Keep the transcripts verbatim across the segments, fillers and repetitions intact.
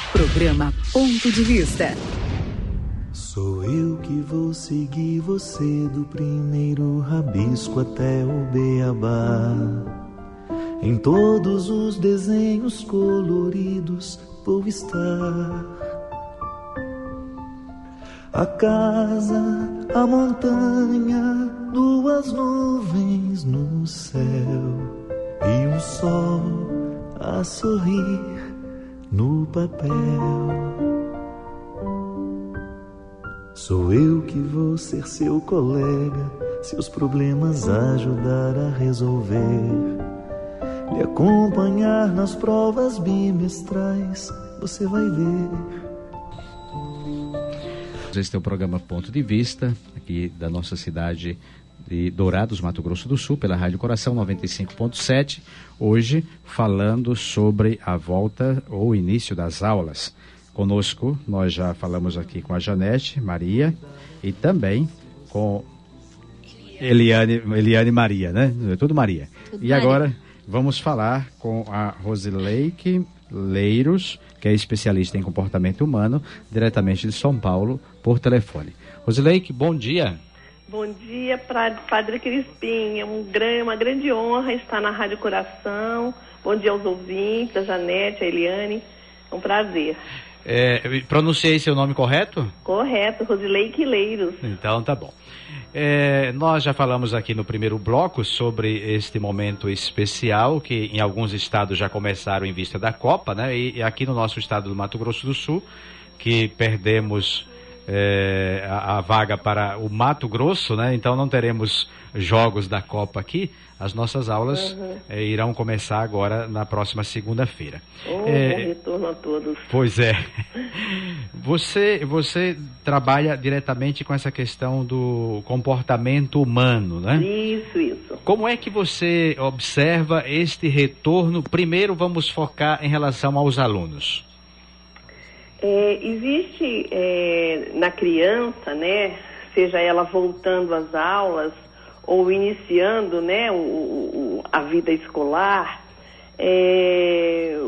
Programa Ponto de Vista. Sou eu que vou seguir você do primeiro rabisco até o beabá. Em todos os desenhos coloridos vou estar. A casa, a montanha, duas nuvens no céu e um sol a sorrir no papel. Sou eu que vou ser seu colega, seus problemas ajudar a resolver, lhe acompanhar nas provas bimestrais, você vai ver. Este é o programa Ponto de Vista, aqui da nossa cidade de Dourados, Mato Grosso do Sul, pela Rádio Coração noventa e cinco ponto sete, hoje falando sobre a volta ou início das aulas. Conosco, nós já falamos aqui com a Janete Maria e também com Eliane, Eliane Maria, né? É tudo Maria. Tudo e Maria. Agora vamos falar com a Rosileike Leiros, que é especialista em comportamento humano, diretamente de São Paulo, por telefone. Rosileike, bom dia. Bom dia, Padre Crispim. É um grande, uma grande honra estar na Rádio Coração. Bom dia aos ouvintes, a Janete, a Eliane. É um prazer. É, pronunciei seu nome correto? Correto, Rosileike Leiros. Então tá bom. É, nós já falamos aqui no primeiro bloco sobre este momento especial que em alguns estados já começaram em vista da Copa, né? E, e aqui no nosso estado do Mato Grosso do Sul, que perdemos é, a, a vaga para o Mato Grosso, né? Então não teremos jogos da Copa aqui. As nossas aulas uhum. é, irão começar agora na próxima segunda-feira. Oh, é, bom retorno a todos. Pois é. Você, você trabalha diretamente com essa questão do comportamento humano, né? Isso, isso. Como é que você observa este retorno? Primeiro vamos focar em relação aos alunos. É, existe é, na criança, né, seja ela voltando às aulas ou iniciando, né, o, o, a vida escolar, é,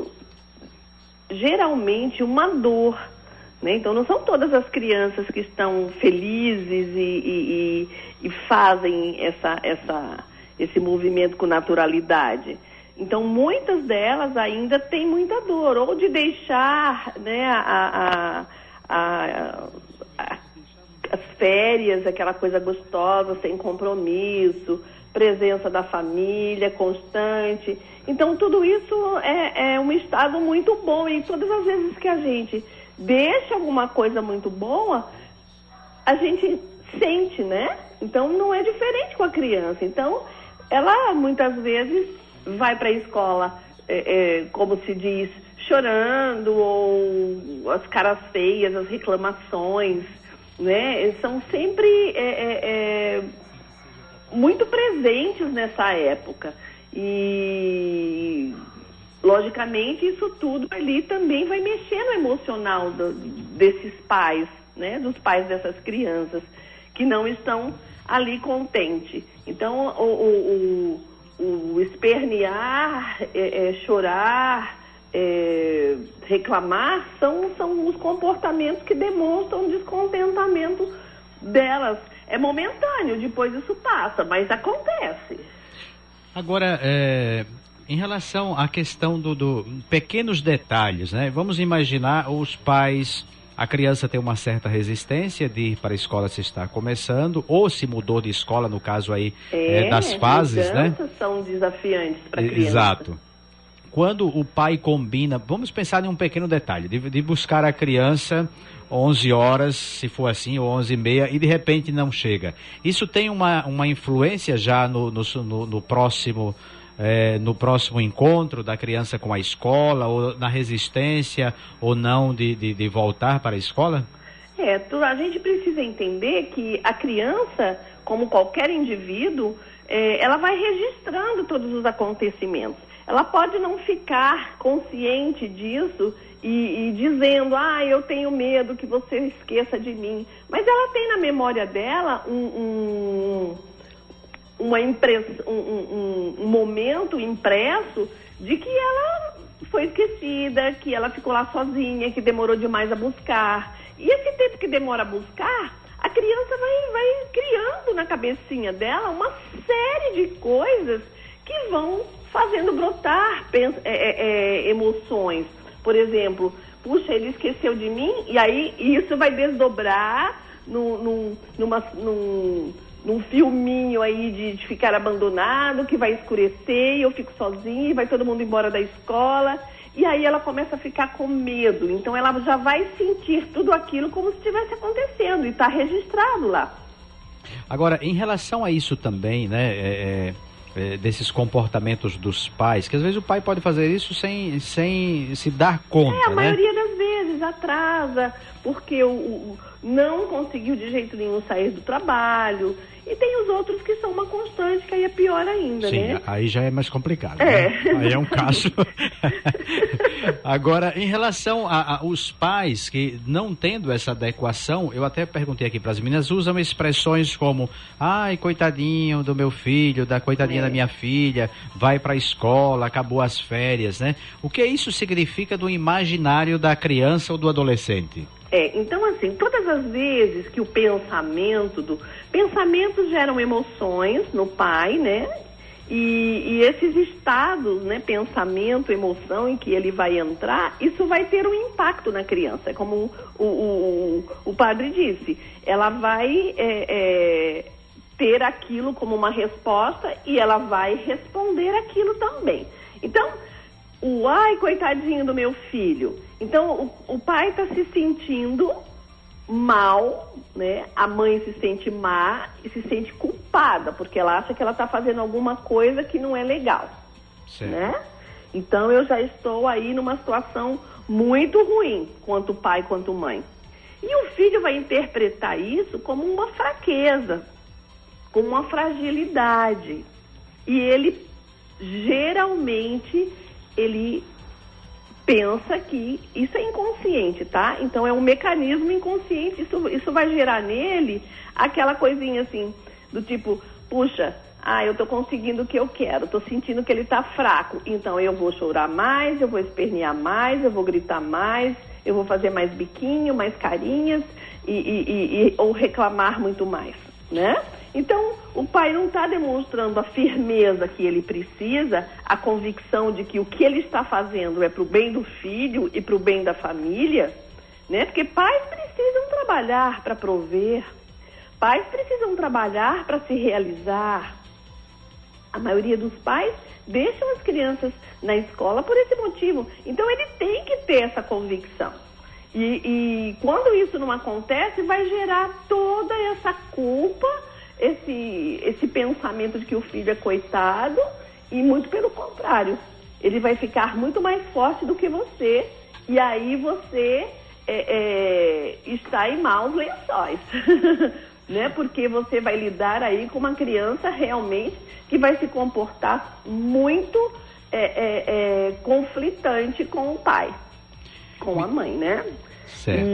geralmente uma dor, né? Então não são todas as crianças que estão felizes e, e, e, e fazem essa, essa, esse movimento com naturalidade. Então muitas delas ainda têm muita dor, ou de deixar, né, a, a, a, a as férias, aquela coisa gostosa, sem compromisso, presença da família constante. Então, tudo isso é, é um estado muito bom. E todas as vezes que a gente deixa alguma coisa muito boa, a gente sente, né? Então, não é diferente com a criança. Então, ela muitas vezes vai para a escola, é, é, como se diz, chorando, ou as caras feias, as reclamações, né, são sempre é, é, é, muito presentes nessa época. E, logicamente, isso tudo ali também vai mexer no emocional do, desses pais, né, dos pais dessas crianças, que não estão ali contentes. Então, o, o, o, o espernear, é, é, chorar, É, reclamar são, são os comportamentos que demonstram descontentamento delas. É momentâneo, depois isso passa, mas acontece. Agora, é, em relação à questão do, do pequenos detalhes, né? Vamos imaginar os pais, a criança tem uma certa resistência de ir para a escola se está começando, ou se mudou de escola, no caso aí é, é, das fases, né? São desafiantes para a criança. Exato. Quando o pai combina, vamos pensar em um pequeno detalhe, de, de buscar a criança onze horas, se for assim, ou onze e meia, e de repente não chega. Isso tem uma, uma influência já no, no, no, no, próximo, é, no próximo encontro da criança com a escola, ou na resistência ou não de, de, de voltar para a escola? É, tu, a gente precisa entender que a criança, como qualquer indivíduo, é, ela vai registrando todos os acontecimentos. Ela pode não ficar consciente disso e, e dizendo, ah, eu tenho medo que você esqueça de mim. Mas ela tem na memória dela um, um, uma impress, um, um, um momento impresso de que ela foi esquecida, que ela ficou lá sozinha, que demorou demais a buscar. E esse tempo que demora a buscar, a criança vai, vai criando na cabecinha dela uma série de coisas que vão fazendo brotar pensa, é, é, é, emoções. Por exemplo, puxa, ele esqueceu de mim, e aí isso vai desdobrar no, no, numa, num, num filminho aí de, de ficar abandonado, que vai escurecer, e eu fico sozinha, e vai todo mundo embora da escola. E aí ela começa a ficar com medo. Então ela já vai sentir tudo aquilo como se estivesse acontecendo, e está registrado lá. Agora, em relação a isso também, né, é, é, desses comportamentos dos pais, que às vezes o pai pode fazer isso sem, sem se dar conta, É, a né? maioria das vezes atrasa, porque o, o, não conseguiu de jeito nenhum sair do trabalho. E tem os outros que são uma constante, que aí é pior ainda, Sim, né? aí já é mais complicado, É. né? Aí é um caso. Agora, em relação aos pais que não tendo essa adequação, eu até perguntei aqui para as meninas, usam expressões como, ai, coitadinho do meu filho, da coitadinha É. da minha filha, vai para a escola, acabou as férias, né? O que isso significa do imaginário da criança ou do adolescente? É, então assim, todas as vezes que o pensamento do... Pensamentos geram emoções no pai, né? E, e esses estados, né? Pensamento, emoção em que ele vai entrar, isso vai ter um impacto na criança. É como o, o, o, o padre disse, ela vai é, é, ter aquilo como uma resposta e ela vai responder aquilo também. Então, o ai, coitadinho do meu filho. Então, o, o pai está se sentindo mal, né? A mãe se sente má e se sente culpada, porque ela acha que ela está fazendo alguma coisa que não é legal, Certo. né? Então, eu já estou aí numa situação muito ruim, quanto pai, quanto mãe. E o filho vai interpretar isso como uma fraqueza, como uma fragilidade. E ele, geralmente, ele pensa que isso é inconsciente, tá? Então é um mecanismo inconsciente, isso, isso vai gerar nele aquela coisinha assim, do tipo, puxa, ah, eu tô conseguindo o que eu quero, tô sentindo que ele tá fraco, então eu vou chorar mais, eu vou espernear mais, eu vou gritar mais, eu vou fazer mais biquinho, mais carinhas, e, e, e, e, ou reclamar muito mais, né? Então, o pai não está demonstrando a firmeza que ele precisa, a convicção de que o que ele está fazendo é para o bem do filho e para o bem da família, né? Porque pais precisam trabalhar para prover, pais precisam trabalhar para se realizar. A maioria dos pais deixam as crianças na escola por esse motivo. Então, ele tem que ter essa convicção. E, e quando isso não acontece, vai gerar toda essa culpa, Esse, esse pensamento de que o filho é coitado, e muito pelo contrário, ele vai ficar muito mais forte do que você, e aí você é, é, está em maus lençóis, né? Porque você vai lidar aí com uma criança realmente que vai se comportar muito é, é, é, conflitante com o pai, com a mãe, né? Certo.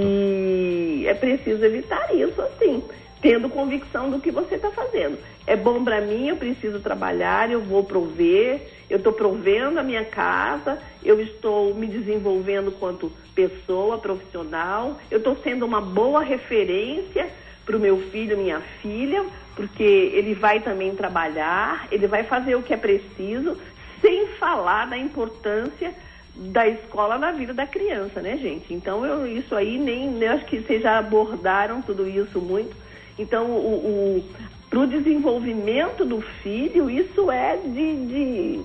E é preciso evitar isso, assim, tendo convicção do que você está fazendo. É bom para mim, eu preciso trabalhar, eu vou prover, eu estou provendo a minha casa, eu estou me desenvolvendo quanto pessoa, profissional, eu estou sendo uma boa referência para o meu filho, minha filha, porque ele vai também trabalhar, ele vai fazer o que é preciso, sem falar da importância da escola na vida da criança, né, gente? Então, eu, isso aí, nem, eu acho que vocês já abordaram tudo isso muito. Então, o, o, para o desenvolvimento do filho, isso é de, de,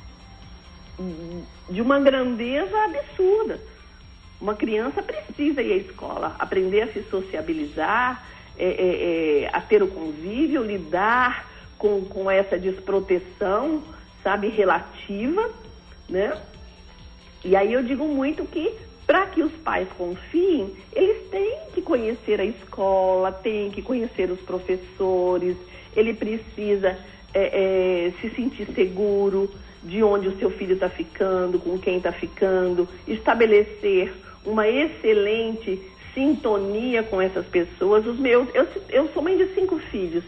de uma grandeza absurda. Uma criança precisa ir à escola, aprender a se sociabilizar, é, é, é, a ter o convívio, lidar com, com essa desproteção, sabe, relativa, né? E aí eu digo muito que, para que os pais confiem, eles têm que conhecer a escola, têm que conhecer os professores, ele precisa é, é, se sentir seguro de onde o seu filho está ficando, com quem está ficando, estabelecer uma excelente sintonia com essas pessoas. Os meus, eu, eu sou mãe de cinco filhos.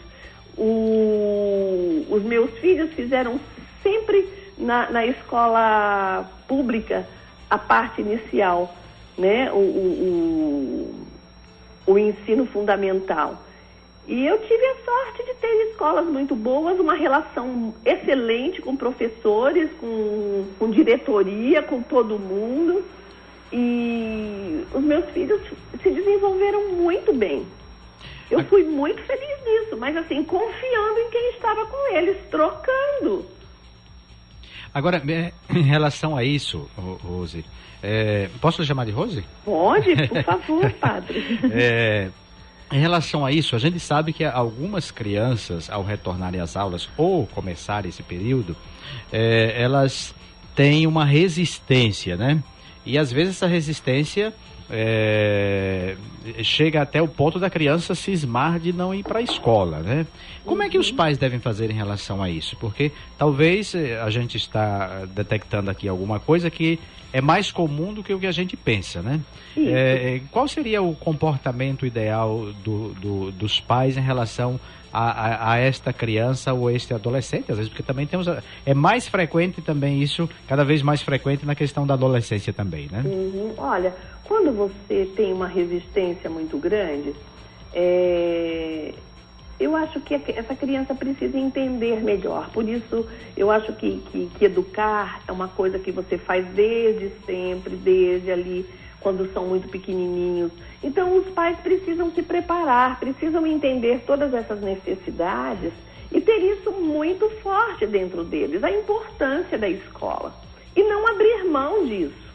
O, os meus filhos fizeram sempre na, na escola pública a parte inicial, né? o, o, o, o ensino fundamental. E eu tive a sorte de ter escolas muito boas, uma relação excelente com professores, com, com diretoria, com todo mundo. E os meus filhos se desenvolveram muito bem. Eu fui muito feliz nisso, mas assim, confiando em quem estava com eles, trocando. Agora, em relação a isso, Rose, é, posso lhe chamar de Rose? Pode, por favor, padre. É... Em relação a isso, a gente sabe que algumas crianças, ao retornarem às aulas ou começar esse período, é, elas têm uma resistência, né? E às vezes essa resistência é, chega até o ponto da criança cismar de não ir para a escola, né? Como é que os pais devem fazer em relação a isso? Porque talvez a gente está detectando aqui alguma coisa que é mais comum do que o que a gente pensa, né? É, qual seria o comportamento ideal do, do, dos pais em relação a, a, a esta criança ou este adolescente? Às vezes, porque também temos... É mais frequente também isso, cada vez mais frequente na questão da adolescência também, né? Uhum. Olha, quando você tem uma resistência muito grande, é... eu acho que essa criança precisa entender melhor. Por isso, eu acho que, que, que educar é uma coisa que você faz desde sempre, desde ali, quando são muito pequenininhos. Então, os pais precisam se preparar, precisam entender todas essas necessidades e ter isso muito forte dentro deles, a importância da escola. E não abrir mão disso.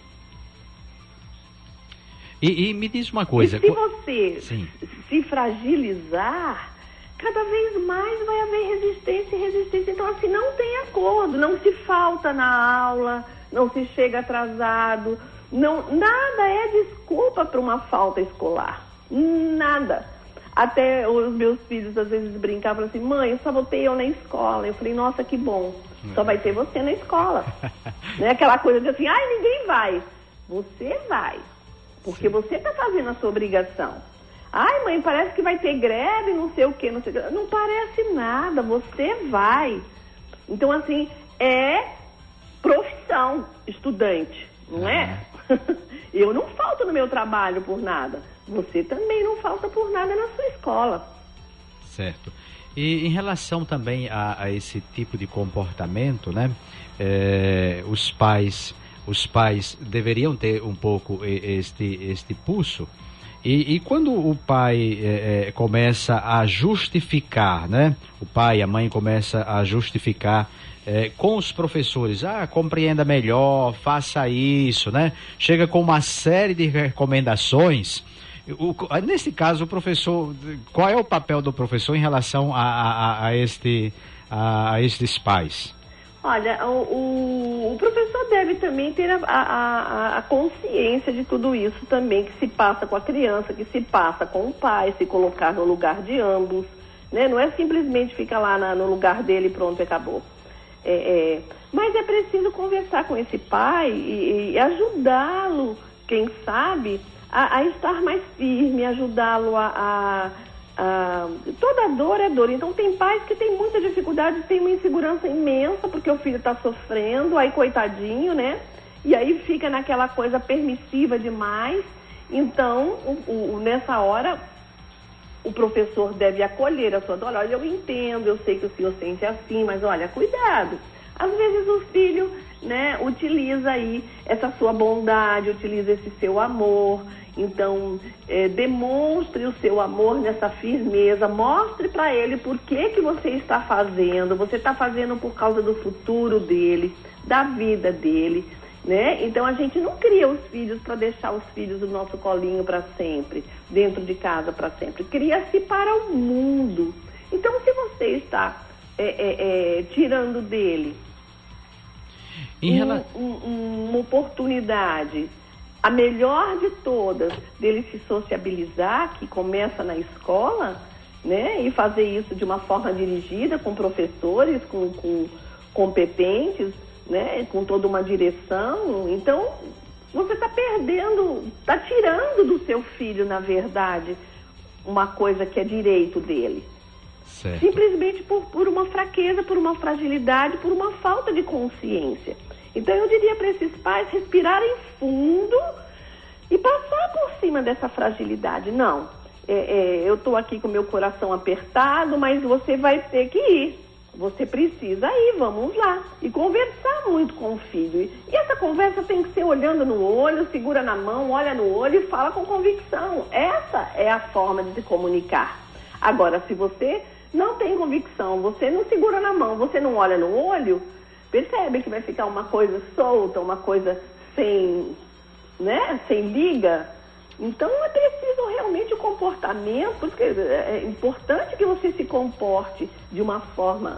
E, e me diz uma coisa... E se você Sim. se fragilizar... cada vez mais vai haver resistência e resistência. Então, assim, não tem acordo, não se falta na aula, não se chega atrasado, não, nada é desculpa para uma falta escolar, nada. Até os meus filhos às vezes brincavam assim, mãe, eu só vou ter eu na escola. Eu falei, nossa, que bom, só vai ter você na escola. Né? Aquela coisa de assim, ai, ninguém vai. Você vai, porque Sim. você está fazendo a sua obrigação. Ai, mãe, parece que vai ter greve, não sei o quê, não sei o quê. Não parece nada, você vai. Então, assim, é profissão, estudante, não é? Eu não falto no meu trabalho por nada. Você também não falta por nada na sua escola. Certo. E em relação também a, a esse tipo de comportamento, né? É, os pais, os pais deveriam ter um pouco este, este pulso. E, e quando o pai é, é, começa a justificar, né? O pai e a mãe começam a justificar é, com os professores, ah, compreenda melhor, faça isso, né? Chega com uma série de recomendações. O, nesse caso, o professor, qual é o papel do professor em relação a, a, a, este, a, a estes pais? Olha, o, o, o professor deve também ter a, a, a consciência de tudo isso também, que se passa com a criança, que se passa com o pai, se colocar no lugar de ambos, né? Não é simplesmente ficar lá na, no lugar dele e pronto, acabou. É, é, mas é preciso conversar com esse pai e, e ajudá-lo, quem sabe, a, a estar mais firme, ajudá-lo a... a Ah, toda dor é dor. Então tem pais que têm muita dificuldade, têm uma insegurança imensa porque o filho está sofrendo, aí coitadinho, né? E aí fica naquela coisa permissiva demais. Então, o, o, nessa hora, o professor deve acolher a sua dor. Olha, eu entendo, eu sei que o senhor sente assim, mas olha, cuidado. Às vezes o filho, né, utiliza aí essa sua bondade, utiliza esse seu amor. Então, é, demonstre o seu amor nessa firmeza, mostre para ele por que que você está fazendo. Você está fazendo por causa do futuro dele, da vida dele, né? Então, a gente não cria os filhos para deixar os filhos no nosso colinho para sempre, dentro de casa para sempre. Cria-se para o mundo. Então, se você está é, é, é, tirando dele um, um, uma oportunidade... A melhor de todas, dele se sociabilizar, que começa na escola, né? E fazer isso de uma forma dirigida, com professores, com, com competentes, né? Com toda uma direção. Então, você está perdendo, está tirando do seu filho, na verdade, uma coisa que é direito dele. Certo. Simplesmente por, por uma fraqueza, por uma fragilidade, por uma falta de consciência. Então eu diria para esses pais respirarem fundo e passar por cima dessa fragilidade. Não, é, é, eu estou aqui com meu coração apertado, mas você vai ter que ir. Você precisa ir, vamos lá. E conversar muito com o filho. E essa conversa tem que ser olhando no olho, segura na mão, olha no olho e fala com convicção. Essa é a forma de se comunicar. Agora, se você não tem convicção, você não segura na mão, você não olha no olho, percebe que vai ficar uma coisa solta, uma coisa sem, né, sem liga. Então é preciso realmente o comportamento, porque é importante que você se comporte de uma forma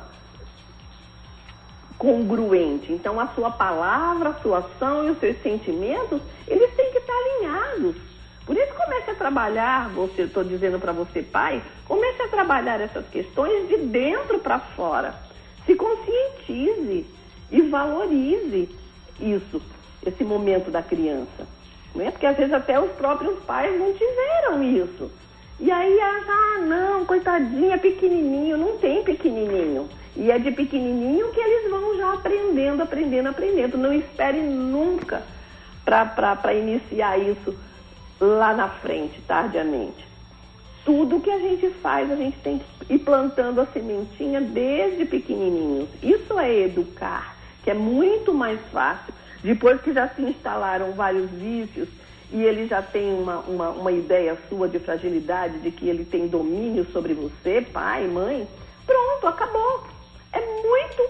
congruente. Então a sua palavra, a sua ação e os seus sentimentos, eles têm que estar alinhados. Por isso comece a trabalhar, você, estou dizendo para você, pai, comece a trabalhar essas questões de dentro para fora. Se conscientize e valorize isso, esse momento da criança. Né? Porque às vezes até os próprios pais não tiveram isso. E aí, ah, não, coitadinha, pequenininho. Não tem pequenininho. E é de pequenininho que eles vão já aprendendo, aprendendo, aprendendo. Não espere nunca para iniciar isso lá na frente, tardiamente. Tudo que a gente faz, a gente tem que ir plantando a sementinha desde pequenininhos. Isso é educar, que é muito mais fácil. Depois que já se instalaram vários vícios e ele já tem uma, uma, uma ideia sua de fragilidade, de que ele tem domínio sobre você, pai, mãe, pronto, acabou. É muito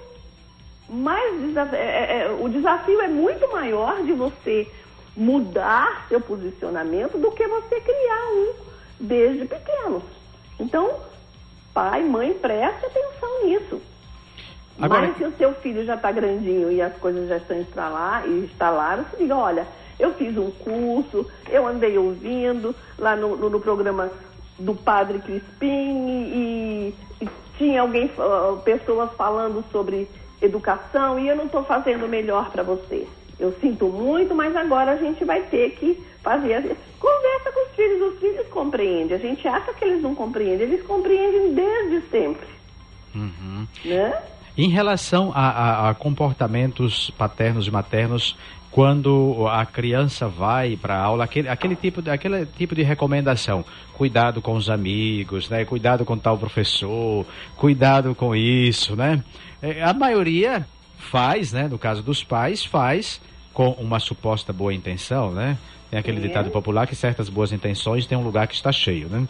mais desafio, é, é, o desafio é muito maior de você mudar seu posicionamento do que você criar um desde pequeno. Então, pai, mãe, preste atenção nisso. Agora... Mas se o seu filho já está grandinho e as coisas já estão instalar, instalaram, você diga, olha, eu fiz um curso, eu andei ouvindo lá no, no, no programa do Padre Crispim e, e tinha alguém, uh, pessoas falando sobre educação e eu não estou fazendo melhor para você. Eu sinto muito, mas agora a gente vai ter que fazer. Conversa com os filhos, os filhos compreendem. A gente acha que eles não compreendem, eles compreendem desde sempre. Uhum. Né? Em relação a, a, a comportamentos paternos e maternos, quando a criança vai para a aula, aquele, aquele, tipo de, aquele tipo de recomendação, cuidado com os amigos, né? Cuidado com tal professor, cuidado com isso, né? É, a maioria faz, né? No caso dos pais, faz com uma suposta boa intenção, né? Tem aquele Sim. ditado popular que certas boas intenções tem um lugar que está cheio, né?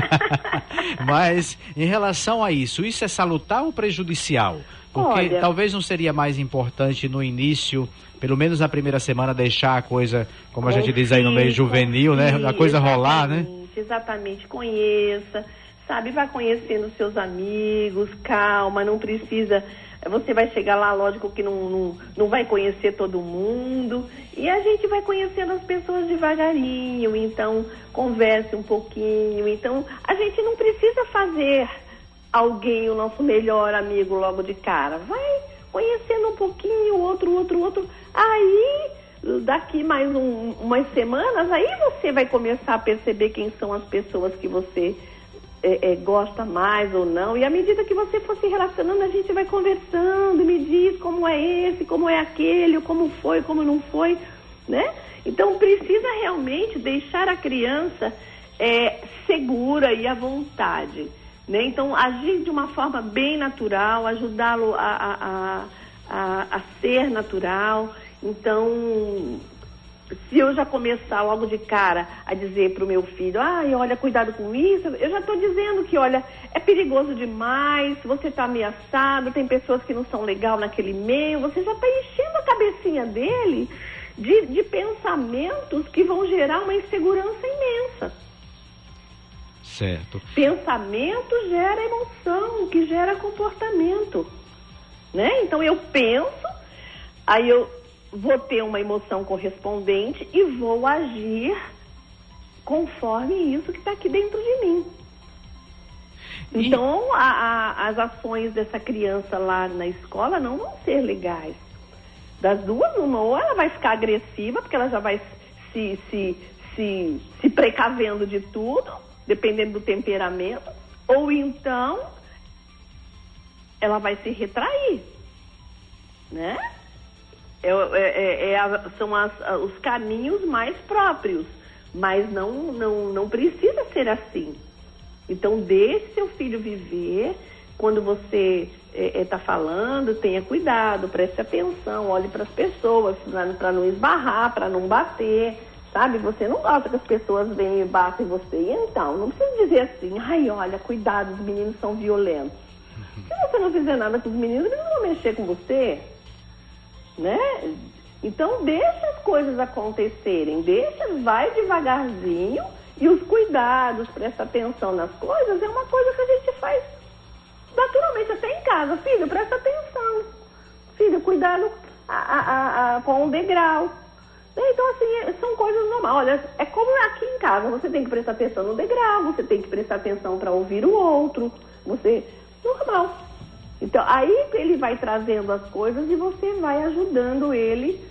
Mas, em relação a isso, isso é salutar ou prejudicial? Porque Olha, talvez não seria mais importante no início, pelo menos na primeira semana, deixar a coisa, como a gente diz aí no meio juvenil, né? A coisa rolar, né? Exatamente, conheça, sabe? Vai conhecendo seus amigos, calma, não precisa... Você vai chegar lá, lógico que não, não, não vai conhecer todo mundo. E a gente vai conhecendo as pessoas devagarinho. Então, converse um pouquinho. Então, a gente não precisa fazer alguém o nosso melhor amigo logo de cara. Vai conhecendo um pouquinho, outro, outro, outro. Aí, daqui mais um, umas semanas, aí você vai começar a perceber quem são as pessoas que você... É, é, gosta mais ou não, e à medida que você for se relacionando, a gente vai conversando, me diz como é esse, como é aquele, como foi, como não foi, né? Então precisa realmente deixar a criança é, segura e à vontade, né? Então agir de uma forma bem natural, ajudá-lo a, a, a, a, a ser natural. Então, se eu já começar logo de cara a dizer para o meu filho, ai, olha, cuidado com isso, eu já estou dizendo que, olha, é perigoso demais, você está ameaçado, tem pessoas que não são legais naquele meio, você já está enchendo a cabecinha dele de, de pensamentos que vão gerar uma insegurança imensa. Certo. Pensamento gera emoção, que gera comportamento, né? Então eu penso, aí eu vou ter uma emoção correspondente e vou agir conforme isso que está aqui dentro de mim. Então, a, a, as ações dessa criança lá na escola não vão ser legais. Das duas, uma, ou ela vai ficar agressiva, porque ela já vai se, se, se, se precavendo de tudo, dependendo do temperamento, ou então ela vai se retrair, né? É, é, é a, são as, os caminhos mais próprios, mas não, não, não precisa ser assim. Então, deixe seu filho viver. Quando você está é, é, falando, tenha cuidado, preste atenção, olhe para as pessoas, para não esbarrar, para não bater, sabe? Você não gosta que as pessoas venham e batem você. E então, não precisa dizer assim, ai, olha, cuidado, os meninos são violentos. Se você não fizer nada com os meninos, eles não vão mexer com você. Né? Então deixa as coisas acontecerem, deixa, vai devagarzinho, e os cuidados, presta atenção nas coisas, é uma coisa que a gente faz naturalmente até em casa. Filho, presta atenção, filho, cuidado a, a, a, a, com o degrau. Então assim, são coisas normais. Olha, é como aqui em casa, você tem que prestar atenção no degrau, você tem que prestar atenção para ouvir o outro, você, normal. Então, aí ele vai trazendo as coisas e você vai ajudando ele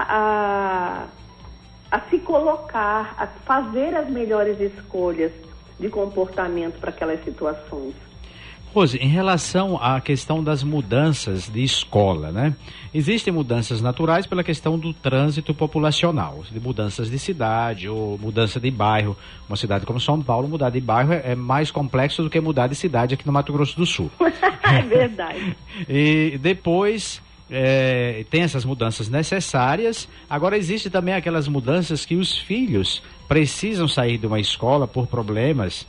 a, a, a se colocar, a fazer as melhores escolhas de comportamento para aquelas situações. Rose, em relação à questão das mudanças de escola, né? Existem mudanças naturais pela questão do trânsito populacional, de mudanças de cidade ou mudança de bairro. Uma cidade como São Paulo, mudar de bairro é, é mais complexo do que mudar de cidade aqui no Mato Grosso do Sul. É verdade. E depois é, tem essas mudanças necessárias. Agora existe também aquelas mudanças que os filhos precisam sair de uma escola por problemas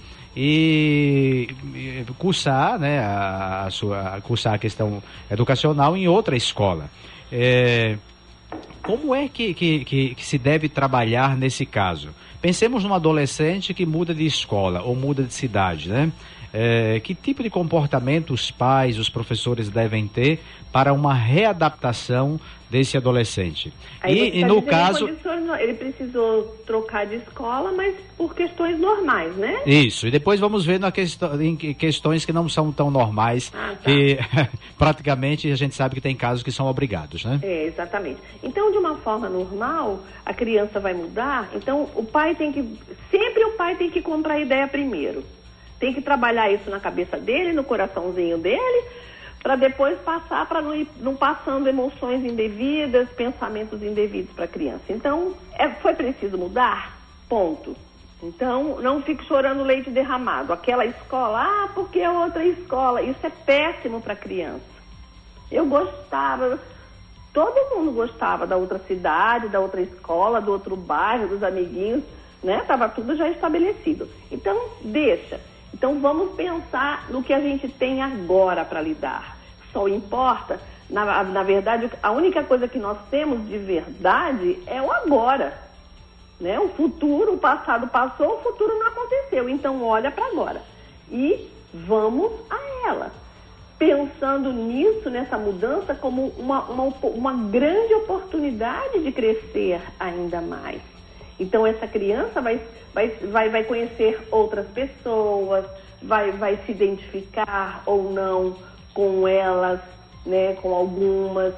e cursar, né, a, a sua, cursar a questão educacional em outra escola. É, como é que, que, que, que se deve trabalhar nesse caso? Pensemos num adolescente que muda de escola ou muda de cidade, né? É, que tipo de comportamento os pais, os professores devem ter para uma readaptação desse adolescente? Aí e, e tá no caso... Ele precisou trocar de escola, mas por questões normais, né? Isso, e depois vamos ver na questão, em questões que não são tão normais, ah, tá. que praticamente a gente sabe que tem casos que são obrigados, né? É, exatamente. Então, de uma forma normal, a criança vai mudar, então o pai tem que... Sempre o pai tem que comprar a ideia primeiro. Tem que trabalhar isso na cabeça dele, no coraçãozinho dele, para depois passar, para não ir não passando emoções indevidas, pensamentos indevidos para a criança. Então, é, foi preciso mudar? Ponto. Então, não fique chorando leite derramado. Aquela escola, ah, porque é outra escola. Isso é péssimo para a criança. Eu gostava, todo mundo gostava da outra cidade, da outra escola, do outro bairro, dos amiguinhos, né? Estava tudo já estabelecido. Então, deixa. Então, vamos pensar no que a gente tem agora para lidar. Só importa, na, na verdade, a única coisa que nós temos de verdade é o agora. Né? O futuro, o passado passou, o futuro não aconteceu. Então, olha para agora. E vamos a ela. Pensando nisso, nessa mudança, como uma, uma, uma grande oportunidade de crescer ainda mais. Então, essa criança vai, vai, vai, vai conhecer outras pessoas, vai, vai se identificar ou não com elas, né, com algumas,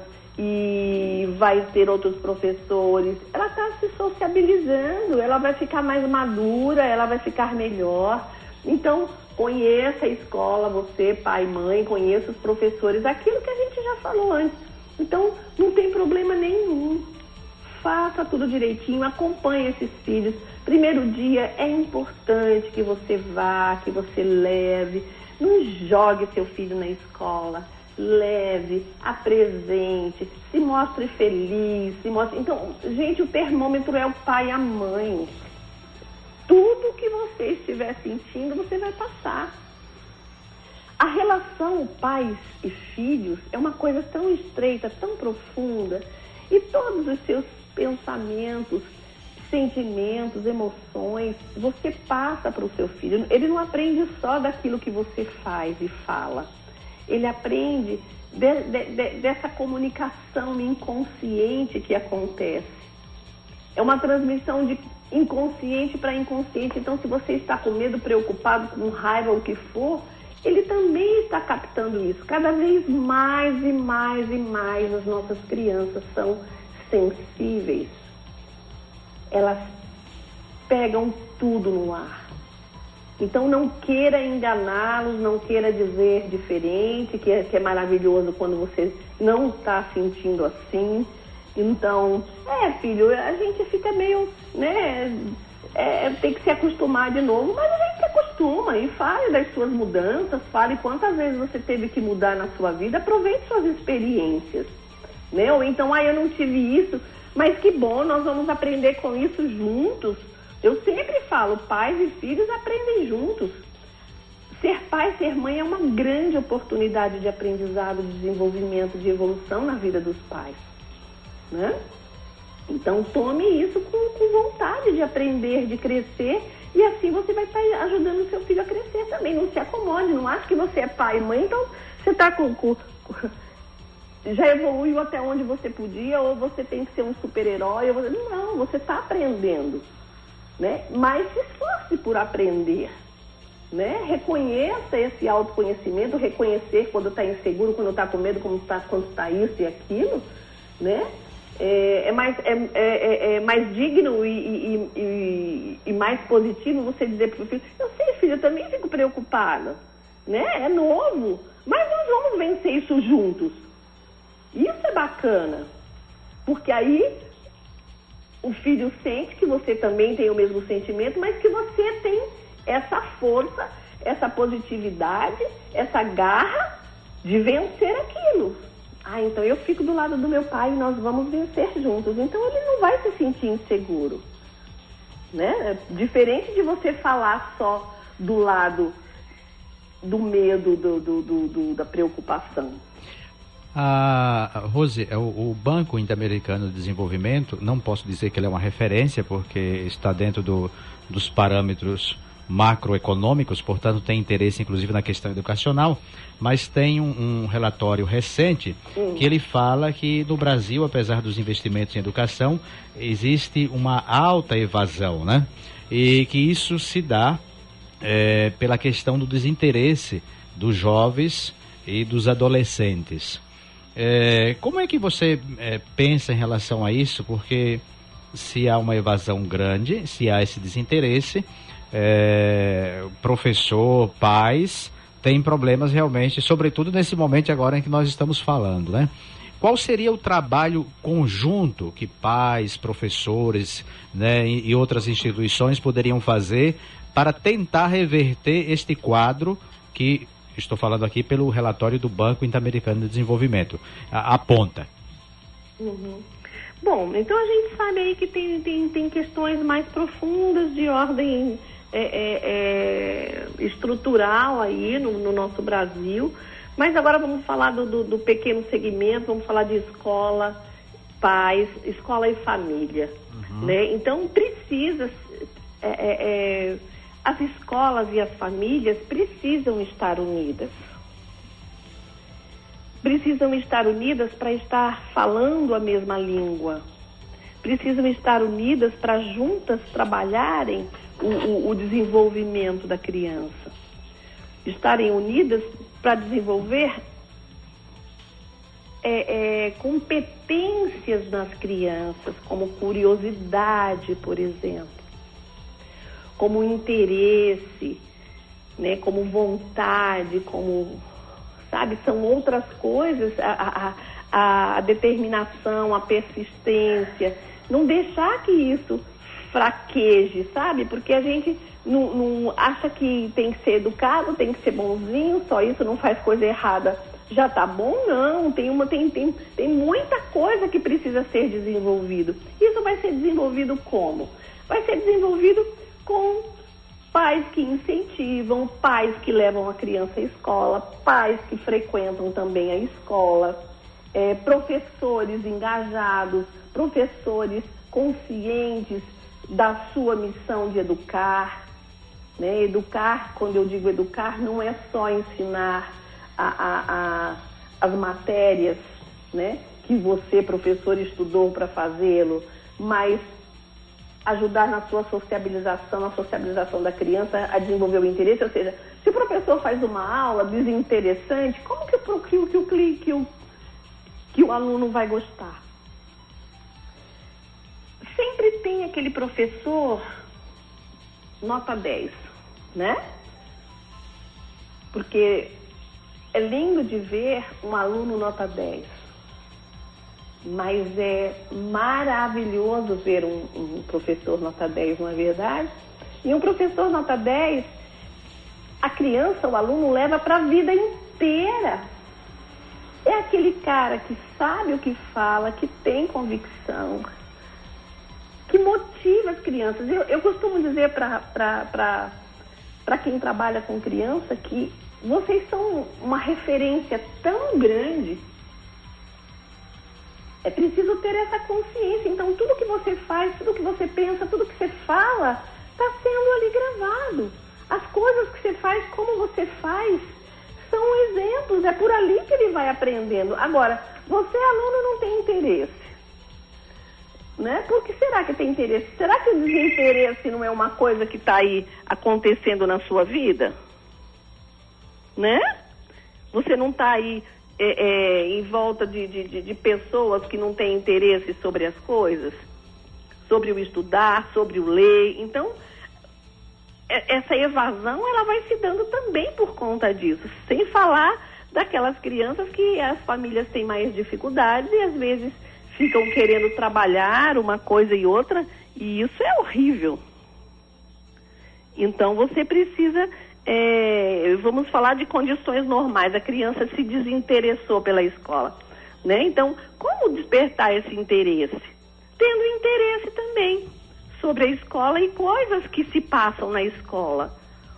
e vai ter outros professores. Ela está se sociabilizando, ela vai ficar mais madura, ela vai ficar melhor. Então, conheça a escola, você, pai, mãe, conheça os professores, aquilo que a gente já falou antes. Então, não tem problema nenhum. Faça tudo direitinho, acompanhe esses filhos. Primeiro dia é importante que você vá, que você leve. Não jogue seu filho na escola. Leve, apresente, se mostre feliz, se mostre... Então, gente, o termômetro é o pai e a mãe. Tudo que você estiver sentindo, você vai passar. A relação pais e filhos é uma coisa tão estreita, tão profunda, e todos os seus pensamentos, sentimentos, emoções, você passa para o seu filho. Ele não aprende só daquilo que você faz e fala. Ele aprende de, de, de, dessa comunicação inconsciente que acontece. É uma transmissão de inconsciente para inconsciente. Então, se você está com medo, preocupado, com raiva, o que for, ele também está captando isso. Cada vez mais e mais e mais as nossas crianças são sensíveis. Elas pegam tudo no ar. Então, não queira enganá-los, não queira dizer diferente, que é, que é maravilhoso quando você não está sentindo assim. Então, é, filho, a gente fica meio, né, é, tem que se acostumar de novo, mas a gente se acostuma e fale das suas mudanças, fale quantas vezes você teve que mudar na sua vida, aproveite suas experiências, né? Ou então, ah, eu não tive isso, mas que bom, nós vamos aprender com isso juntos. Eu sempre falo, pais e filhos aprendem juntos. Ser pai, ser mãe é uma grande oportunidade de aprendizado, de desenvolvimento, de evolução na vida dos pais, né? Então tome isso com, com vontade de aprender, de crescer, e assim você vai estar ajudando o seu filho a crescer também. Não se acomode, não ache que você é pai e mãe, então você está com, com, com... já evoluiu até onde você podia, ou você tem que ser um super-herói. Ou... Não, você está aprendendo, né? Mas se esforce por aprender, né? Reconheça esse autoconhecimento, reconhecer quando está inseguro, quando está com medo, quando está quando tá isso e aquilo, né? É, é, mais, é, é, é mais digno e, e, e, e mais positivo você dizer para o filho, eu sei, filho, eu também fico preocupada, né? É novo, mas nós vamos vencer isso juntos. Isso é bacana, porque aí o filho sente que você também tem o mesmo sentimento, mas que você tem essa força, essa positividade, essa garra de vencer aquilo. Ah, então eu fico do lado do meu pai e nós vamos vencer juntos. Então ele não vai se sentir inseguro, né? Diferente de você falar só do lado do medo, do, do, do, do, da preocupação. Ah, Rose, o, o Banco Interamericano de Desenvolvimento, não posso dizer que ele é uma referência, porque está dentro do, dos parâmetros macroeconômicos, portanto tem interesse inclusive na questão educacional, mas tem um, um relatório recente hum. que ele fala que no Brasil, apesar dos investimentos em educação, existe uma alta evasão, né? E que isso se dá é, pela questão do desinteresse dos jovens e dos adolescentes. É, como é que você é, pensa em relação a isso? Porque se há uma evasão grande, se há esse desinteresse, É, professor, pais, tem problemas realmente, sobretudo nesse momento agora em que nós estamos falando, né? Qual seria o trabalho conjunto que pais, professores, né, e, e outras instituições poderiam fazer para tentar reverter este quadro que, estou falando aqui pelo relatório do Banco Interamericano de Desenvolvimento, a, aponta? Uhum. Bom, então a gente sabe aí que tem, tem, tem questões mais profundas de ordem É, é, é, estrutural aí no, no nosso Brasil, mas agora vamos falar do, do, do pequeno segmento, vamos falar de escola, pais, escola e família, uhum. né? Então precisa, é, é, é, as escolas e as famílias precisam estar unidas, precisam estar unidas para estar falando a mesma língua, precisam estar unidas para juntas trabalharem O, o, o desenvolvimento da criança, estarem unidas para desenvolver é, é, competências nas crianças, como curiosidade, por exemplo, como interesse, né, como vontade, como, sabe, são outras coisas, a, a, a determinação, a persistência, não deixar que isso fraqueje, sabe? Porque a gente não, não acha que tem que ser educado, tem que ser bonzinho, só isso não faz coisa errada, já tá bom, não. Tem, uma, tem, tem, tem muita coisa que precisa ser desenvolvido. Isso vai ser desenvolvido como? Vai ser desenvolvido com pais que incentivam, pais que levam a criança à escola, pais que frequentam também a escola, é, professores engajados, professores conscientes da sua missão de educar, né? Educar, quando eu digo educar, não é só ensinar a, a, a, as matérias, né, que você, professor, estudou para fazê-lo, mas ajudar na sua sociabilização, na sociabilização da criança a desenvolver o interesse. Ou seja, se o professor faz uma aula desinteressante, como que, que, que, que, o, que, o, que o aluno vai gostar? Sempre tem aquele professor nota dez, né? Porque é lindo de ver um aluno nota dez. mas é maravilhoso ver um, um professor nota dez, não é verdade? E um professor nota dez, a criança, o aluno, leva para a vida inteira. É aquele cara que sabe o que fala, que tem convicção, que motiva as crianças. Eu, eu costumo dizer para quem trabalha com criança que vocês são uma referência tão grande. É preciso ter essa consciência. Então, tudo que você faz, tudo que você pensa, tudo que você fala, está sendo ali gravado. As coisas que você faz, como você faz, são exemplos. É por ali que ele vai aprendendo. Agora, você, aluno, não tem interesse. Né? Por que será que tem interesse? Será que o desinteresse não é uma coisa que está aí acontecendo na sua vida? Né? Você não está aí é, é, em volta de, de, de pessoas que não têm interesse sobre as coisas? Sobre o estudar, sobre o ler. Então, essa evasão, ela vai se dando também por conta disso. Sem falar daquelas crianças que as famílias têm mais dificuldades e às vezes ficam querendo trabalhar uma coisa e outra, e isso é horrível. Então, você precisa, é, vamos falar de condições normais, a criança se desinteressou pela escola, né? Então, como despertar esse interesse? Tendo interesse também sobre a escola e coisas que se passam na escola,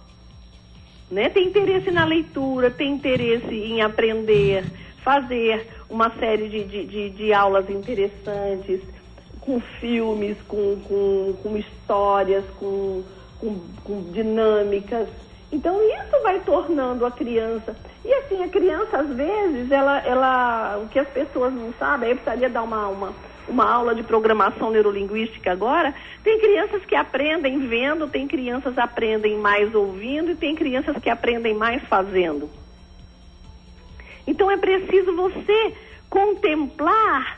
né? Tem interesse na leitura, tem interesse em aprender, fazer uma série de, de, de, de aulas interessantes, com filmes, com, com, com histórias, com, com, com dinâmicas. Então, isso vai tornando a criança... E assim, a criança, às vezes, ela, ela, o que as pessoas não sabem, eu precisaria dar uma, uma, uma aula de programação neurolinguística agora, tem crianças que aprendem vendo, tem crianças que aprendem mais ouvindo e tem crianças que aprendem mais fazendo. Então, é preciso você contemplar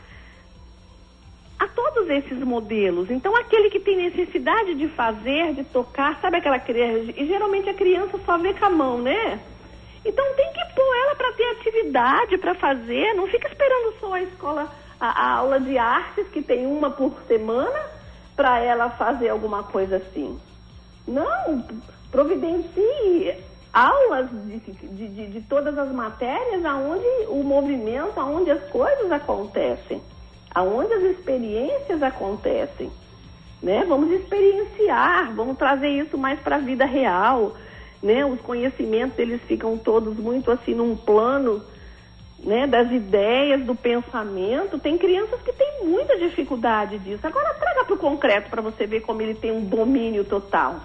a todos esses modelos. Então, aquele que tem necessidade de fazer, de tocar, sabe aquela criança? E geralmente a criança só vê com a mão, né? Então, tem que pôr ela para ter atividade, para fazer. Não fica esperando só a escola, a, a aula de artes, que tem uma por semana, para ela fazer alguma coisa assim. Não, providencie aulas de, de, de, de todas as matérias, aonde o movimento, aonde as coisas acontecem, aonde as experiências acontecem, né? Vamos experienciar, vamos trazer isso mais para a vida real, né? Os conhecimentos, eles ficam todos muito assim num plano, né, das ideias, do pensamento. Tem crianças que têm muita dificuldade disso. Agora traga para o concreto para você ver como ele tem um domínio total,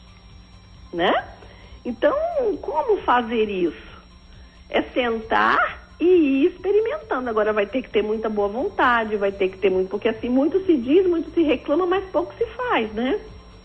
né? Então, como fazer isso? É sentar e ir experimentando. Agora vai ter que ter muita boa vontade, vai ter que ter muito, porque assim, muito se diz, muito se reclama, mas pouco se faz, né?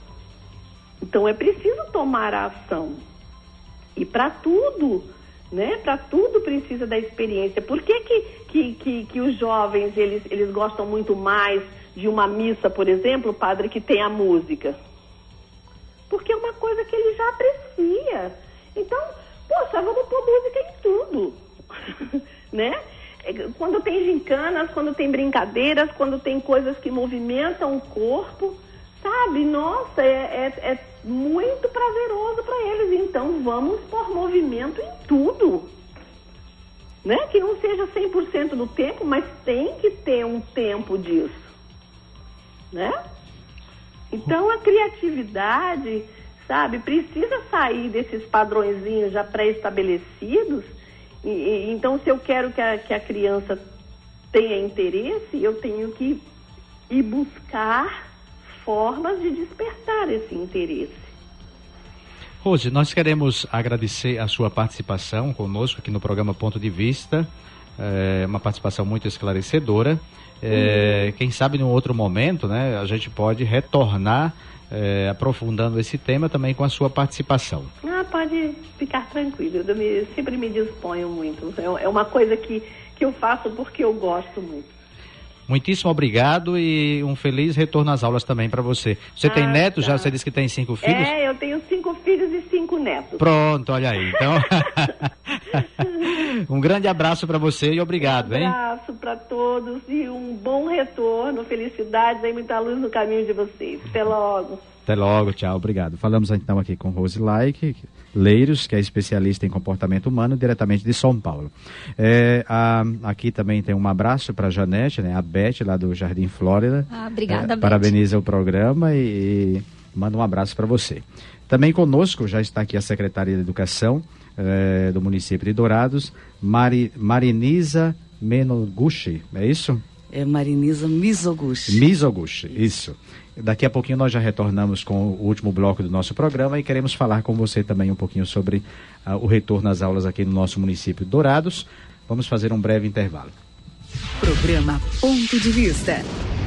Então é preciso tomar a ação. E para tudo, né? Para tudo precisa da experiência. Por que que, que, que, que os jovens, eles, eles gostam muito mais de uma missa, por exemplo, padre, que tem a música? Porque é uma coisa que ele já aprecia. Então, poxa, vamos pôr música em tudo. Né? Quando tem gincanas, quando tem brincadeiras, quando tem coisas que movimentam o corpo, sabe? Nossa, é, é, é muito prazeroso para eles. Então, vamos pôr movimento em tudo. Né? Que não seja cem por cento do tempo, mas tem que ter um tempo disso. Né? Então, a criatividade, sabe, precisa sair desses padrõezinhos já pré-estabelecidos. E, e, então, se eu quero que a, que a criança tenha interesse, eu tenho que ir buscar formas de despertar esse interesse. Rose, nós queremos agradecer a sua participação conosco aqui no programa Ponto de Vista, é uma participação muito esclarecedora. É, quem sabe num outro momento, né, a gente pode retornar é, aprofundando esse tema também com a sua participação. Ah, pode ficar tranquilo, eu me, sempre me disponho muito. É uma coisa que, que eu faço porque eu gosto muito. Muitíssimo obrigado e um feliz retorno às aulas também para você. Você ah, tem netos? Tá. Já você disse que tem cinco filhos? É, eu tenho cinco filhos e cinco netos. Pronto, olha aí. Então, um grande abraço para você e obrigado, um hein? abraço. para todos e um bom retorno, felicidades e muita luz no caminho de vocês. Até logo. Até logo, tchau, obrigado. Falamos então aqui com Rose Laik Leiros, que é especialista em comportamento humano, diretamente de São Paulo. É, a, aqui também tem um abraço para a Janete, né, a Beth, lá do Jardim Flórida. Ah, obrigada, é, Beth. Parabeniza o programa e, e manda um abraço para você. Também conosco já está aqui a secretária de Educação é, do município de Dourados, Mari, Mariniza Menoguchi, é isso? É Mariniza Mizoguchi. Mizoguchi, isso. Daqui a pouquinho nós já retornamos com o último bloco do nosso programa e queremos falar com você também um pouquinho sobre uh, o retorno às aulas aqui no nosso município de Dourados. Vamos fazer um breve intervalo. Programa Ponto de Vista.